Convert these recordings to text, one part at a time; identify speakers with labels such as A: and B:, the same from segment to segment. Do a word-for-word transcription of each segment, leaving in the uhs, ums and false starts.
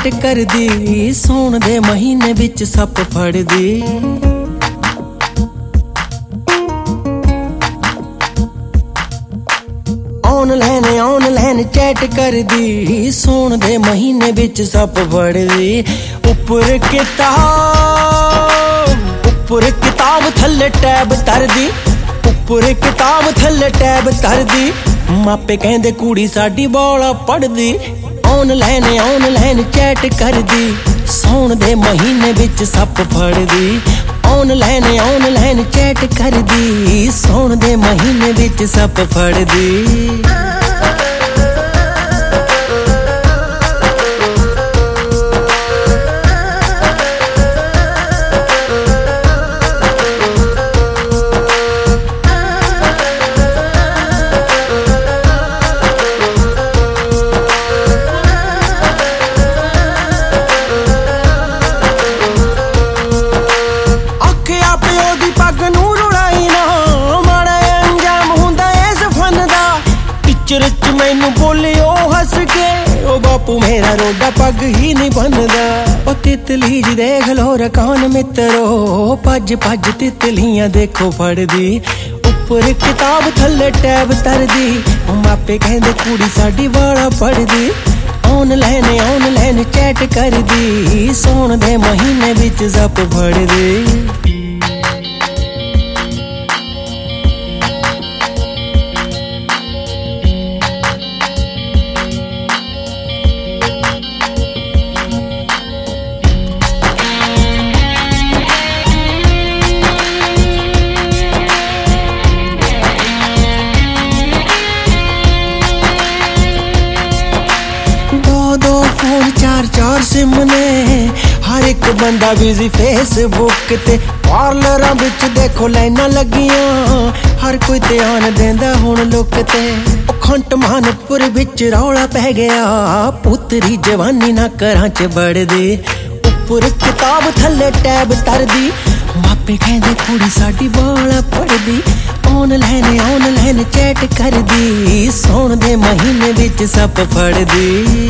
A: Chat करदी, सौण दे महीने विच सप फड़दी। ऑनलाइन ऑनलाइन चैट करदी, सौण दे महीने विच सप फड़दी। उपर किताब उपर किताब थल्ले टैब तरदी, उपर किताब थल्ले टैब तरदी। मापे कहंदे कुड़ी साडी बाला पढ़दी। ऑनलाइन ऑनलाइन चैट करदी, सौण दे महीने विच सप फड़दी। ऑनलाइन ऑनलाइन चैट करदी, सौण दे महीने विच सप फड़दी। मैनू बोलियो हस के, ओ बापू मेरा रोडा पग ही नहीं बनदा। ओ तितली जी देख लो रकान मित्रो, भज भज तितलियां देखो फड़दी। उपर किताब थल्ले टैब तरदी, मापे कहंदे कुड़ी साडी वाला पढ़दी। ऑनलाइन ऑनलाइन चैट करदी, सौण दे महीने विच सप फड़दी। चार चार सिम ने, हर एक बंदा बिजी फेसबुक ते। पार्लरां विच देखो लाइनां लगियां, हर कोई ध्यान देंदा हुण लुक ते। खंट मानपुर विच रौला पै गया, पुतरी जवानी ना घरां च बड़दी। उपर किताब थल्ले टैब तरदी, मापे कहंदे कुड़ी साडी बाला पढ़दी। ऑनलाइन ऑनलाइन चैट करदी, सौण दे महीने विच सप फड़दी।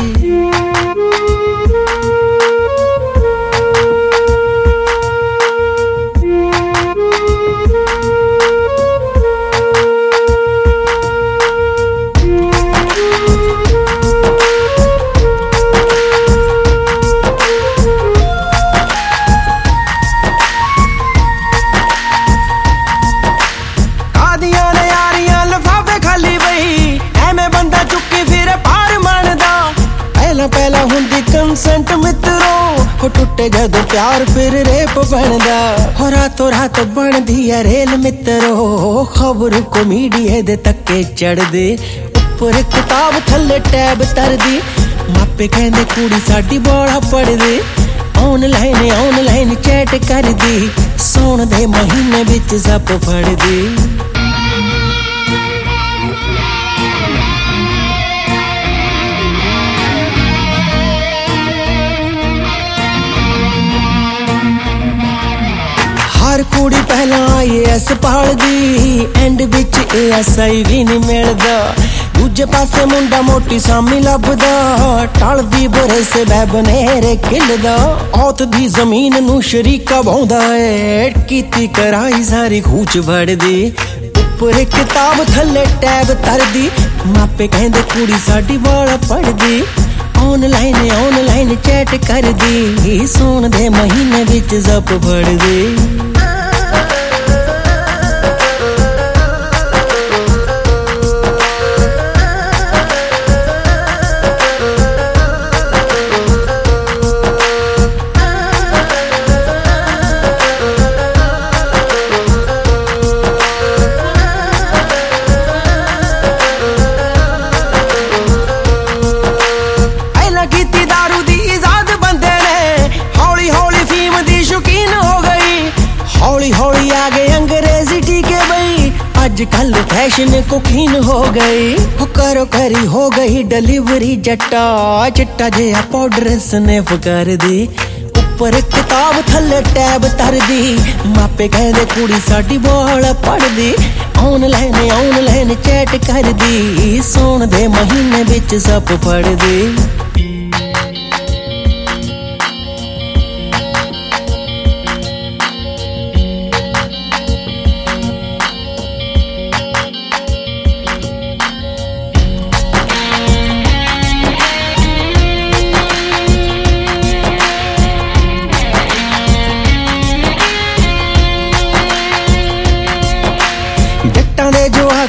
A: पहला हुंदी कंसेंट मित्रो, हो टुटे जदों प्यार फिर रेप बनदा। हो रातों रात बनदी है रेल मित्रो, खबर को मीडिया दे तक्के चढ़दे। उपर किताब थल्ले टैब तरदी, मापे कहंदे कुड़ी साडी बाला पढ़दी। ऑनलाइन ऑनलाइन चैट करदी, सौण दे महीने विच सप फड़दी। हर कुड़ी पहला आई ए एस पालदी, एंड विच ए एस आई भी नहीं मिलदा। दूजे पासे मुंडा मोटी सामी लभदा, टलदी बुरे से बैबनेरे खिलदा। औत दी जमीन नू शरीका बाउंदा है, कीती कराई सारी खूच वड़दी। उपर किताब थल्ले टैब तरदी, मापे कहंदे कुड़ी साडी बाला पढ़दी। ऑनलाइन ऑनलाइन चैट करदी, सौण दे महीने विच सप फड़दी। आजकल फैशन को खीन हो गई, करो करी हो गई डिलीवरी जट्टा। चिट्टा जिहा पाउडर स्नैप कर दी, उपर किताब थल्ले टैब तरदी। मापे कहंदे कुड़ी साडी बाला पढ़दी। ऑनलाइन ऑनलाइन चैट करदी, सौण दे महीने विच सप फड़दी।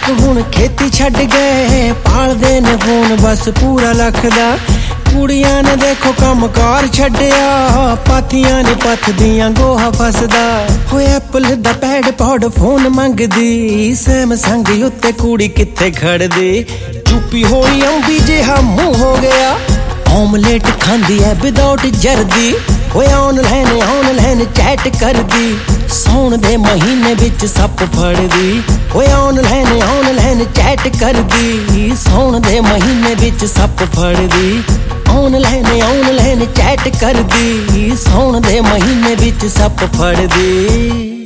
A: ਲੋਕ ਹੁਣ ਖੇਤੀ ਛੱਡ ਗਏ, ਪਾਲਦੇ ਨੇ ਫੋਨ ਬਸ ਪੂਰਾ ਲੱਖ ਦਾ। ਕੁੜੀਆਂ ਨੇ ਦੇਖੋ ਕੰਮ ਕਾਰ ਛੱਡਿਆ, ਪਾਥੀਆਂ ਨੇ ਪੱਥਦੀਆਂ ਗੋਹਾ ਫਸਦਾ। ਹੋਏ ਐਪਲ ਦਾ ਪੈਡ ਪੌਡ ਫੋਨ ਮੰਗਦੀ, ਸੈਮਸੰਗ ਉੱਤੇ ਕੁੜੀ ਕਿੱਥੇ ਖੜਦੀ। ਚੁੱਪੀ ਹੋਈ ਅੰਬੀ ਜਿਹਾ ਮੂੰਹ ਹੋ ਗਿਆ, ਆਮਲੇਟ ਖਾਂਦੀ ਐ ਵਿਦਆਊਟ ਜਰਦੀ। ਹੋਏ ਆਨਲਾਈਨ ਆਨਲਾਈਨ ਚੈਟ ਕਰਦੀ, ਸੌਣ ਦੇ ਮਹੀਨੇ ਵਿੱਚ ਸੱਪ ਫੜਦੀ। ਹੋਏ ਆਨਲਾਈਨ ਆਨਲਾਈਨ ਚੈਟ ਕਰਦੀ, ਸੌਣ ਦੇ ਮਹੀਨੇ ਵਿੱਚ ਸੱਪ ਫੜਦੀ। ਆਨਲਾਈਨ ਆਨਲਾਈਨ ਚੈਟ ਕਰਦੀ, ਸੌਣ ਦੇ ਮਹੀਨੇ ਵਿੱਚ ਸੱਪ ਫੜਦੀ।